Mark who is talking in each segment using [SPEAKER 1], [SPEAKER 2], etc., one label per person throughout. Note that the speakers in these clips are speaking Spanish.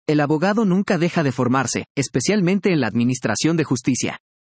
[SPEAKER 1] el abogado nunca deja de formarse, especialmente en la administración de justicia.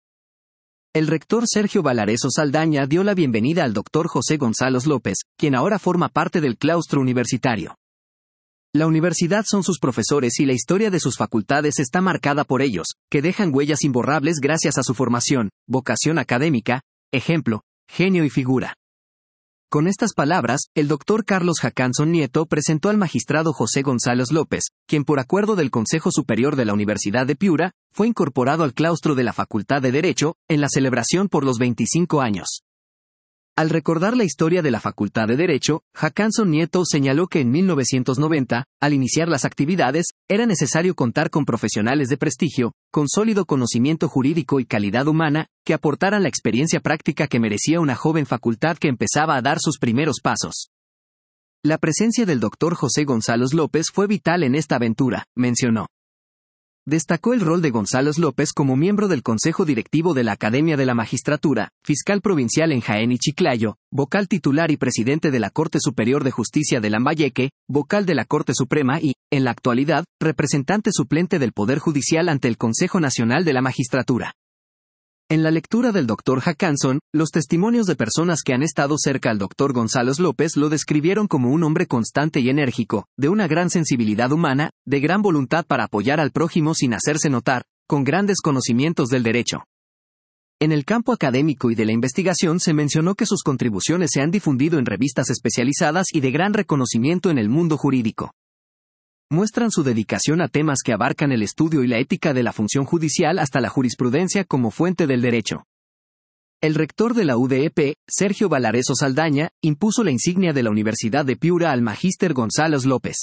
[SPEAKER 1] El rector Sergio Valareso Saldaña dio la bienvenida al Dr. José González López, quien ahora forma parte del claustro universitario. La universidad son sus profesores y la historia de sus facultades está marcada por ellos, que dejan huellas imborrables gracias a su formación, vocación académica, ejemplo, genio y figura. Con estas palabras, el doctor Carlos Jacánson Nieto presentó al magistrado José González López, quien por acuerdo del Consejo Superior de la Universidad de Piura, fue incorporado al claustro de la Facultad de Derecho, en la celebración por los 25 años. Al recordar la historia de la Facultad de Derecho, Jacánson Nieto señaló que en 1990, al iniciar las actividades, era necesario contar con profesionales de prestigio, con sólido conocimiento jurídico y calidad humana, que aportaran la experiencia práctica que merecía una joven facultad que empezaba a dar sus primeros pasos. La presencia del doctor José González López fue vital en esta aventura, mencionó. Destacó el rol de González López como miembro del Consejo Directivo de la Academia de la Magistratura, fiscal provincial en Jaén y Chiclayo, vocal titular y presidente de la Corte Superior de Justicia de Lambayeque, vocal de la Corte Suprema y, en la actualidad, representante suplente del Poder Judicial ante el Consejo Nacional de la Magistratura. En la lectura del Dr. Jacánson, los testimonios de personas que han estado cerca al Dr. González López lo describieron como un hombre constante y enérgico, de una gran sensibilidad humana, de gran voluntad para apoyar al prójimo sin hacerse notar, con grandes conocimientos del derecho. En el campo académico y de la investigación se mencionó que sus contribuciones se han difundido en revistas especializadas y de gran reconocimiento en el mundo jurídico. Muestran su dedicación a temas que abarcan el estudio y la ética de la función judicial hasta la jurisprudencia como fuente del derecho. El rector de la UDEP, Sergio Valareso Saldaña, impuso la insignia de la Universidad de Piura al magíster González López.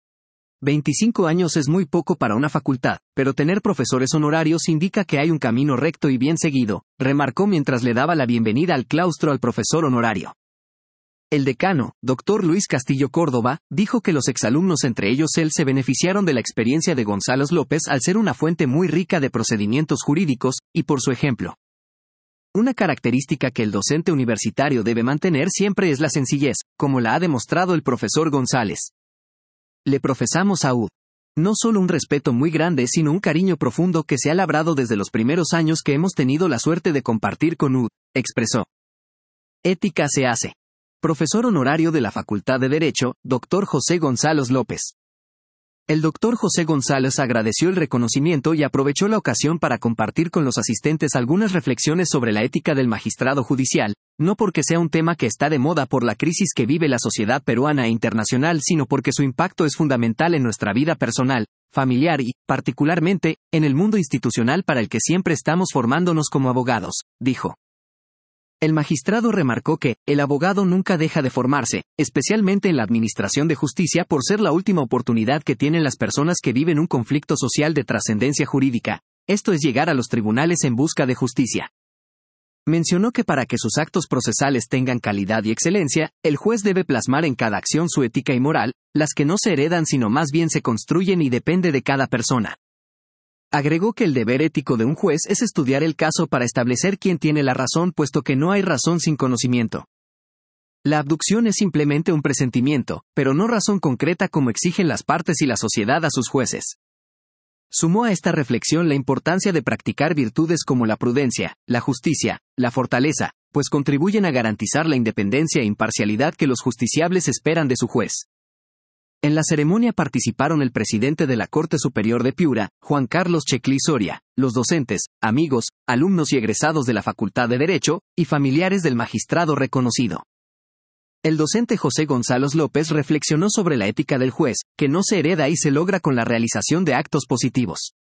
[SPEAKER 1] 25 años es muy poco para una facultad, pero tener profesores honorarios indica que hay un camino recto y bien seguido, remarcó mientras le daba la bienvenida al claustro al profesor honorario. El decano, Dr. Luis Castillo Córdoba, dijo que los exalumnos, entre ellos él, se beneficiaron de la experiencia de González López al ser una fuente muy rica de procedimientos jurídicos, y por su ejemplo. Una característica que el docente universitario debe mantener siempre es la sencillez, como la ha demostrado el profesor González. Le profesamos a UD. No solo un respeto muy grande, sino un cariño profundo que se ha labrado desde los primeros años que hemos tenido la suerte de compartir con UD, expresó. Ética se hace. Profesor honorario de la Facultad de Derecho, Dr. José González López. El Dr. José González agradeció el reconocimiento y aprovechó la ocasión para compartir con los asistentes algunas reflexiones sobre la ética del magistrado judicial, no porque sea un tema que está de moda por la crisis que vive la sociedad peruana e internacional, sino porque su impacto es fundamental en nuestra vida personal, familiar y, particularmente, en el mundo institucional para el que siempre estamos formándonos como abogados, dijo. El magistrado remarcó que, el abogado nunca deja de formarse, especialmente en la administración de justicia por ser la última oportunidad que tienen las personas que viven un conflicto social de trascendencia jurídica, esto es llegar a los tribunales en busca de justicia. Mencionó que para que sus actos procesales tengan calidad y excelencia, el juez debe plasmar en cada acción su ética y moral, las que no se heredan sino más bien se construyen y depende de cada persona. Agregó que el deber ético de un juez es estudiar el caso para establecer quién tiene la razón, puesto que no hay razón sin conocimiento. La abducción es simplemente un presentimiento, pero no razón concreta como exigen las partes y la sociedad a sus jueces. Sumó a esta reflexión la importancia de practicar virtudes como la prudencia, la justicia, la fortaleza, pues contribuyen a garantizar la independencia e imparcialidad que los justiciables esperan de su juez. En la ceremonia participaron el presidente de la Corte Superior de Piura, Juan Carlos Checlí Soria, los docentes, amigos, alumnos y egresados de la Facultad de Derecho, y familiares del magistrado reconocido. El docente José González López reflexionó sobre la ética del juez, que no se hereda y se logra con la realización de actos positivos.